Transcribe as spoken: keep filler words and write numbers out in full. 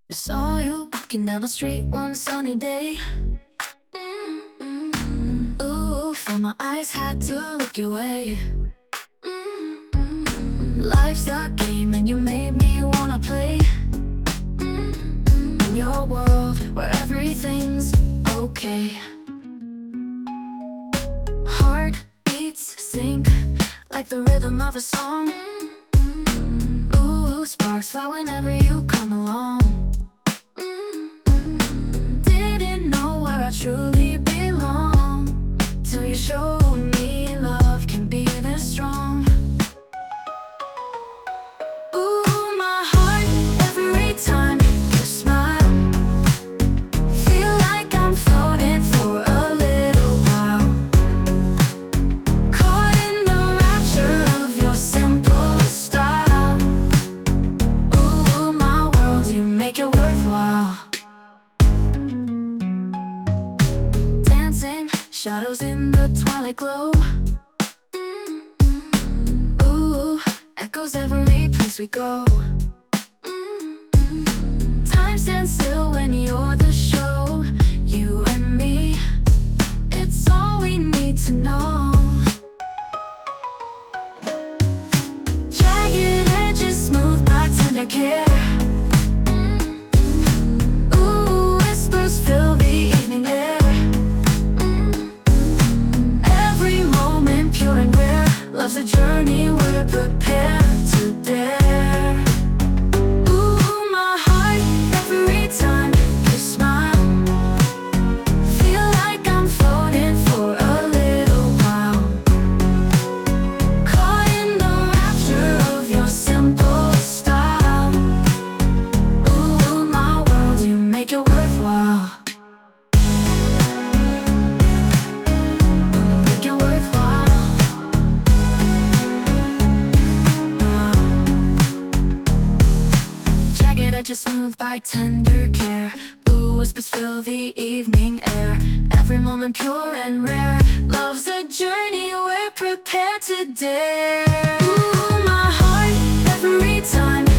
I saw you walking down the street one sunny day. Mm-mm. Ooh, felt my eyes had to look your way. Mm-mm. Life's a game and you made me wanna play. Mm-mm. In your world where everything's okay. Heartbeats sync like the rhythm of a song. Mm-mm. Ooh, sparks fly whenever you come along. Didn't know where I truly belong till you showed me love can be this strong. Ooh, my heart, every time you smile, feel like I'm floating for a little while, caught in the rapture of your simple style. Ooh, my world, you make it worthwhile. Shadows in the twilight glow. Mm-mm. Ooh, echoes every place we go. Mm-mm. Time stands still when you're the show. You and me, it's all we need to know. Jagged edges smooth by tender care. Mm-mm. Ooh, whispers fill the evening air. Love's a journey we're prepared to dare. Ooh, my heart, every time you smile, feel like I'm floating for a little while, caught in the rapture of your simple style. Ooh, my world, you make it worthwhile. Make it worthwhile. Just smooth by tender care. Blue whispers fill the evening air. Every moment pure and rare. Love's a journey we're prepared to dare. Ooh, my heart, every time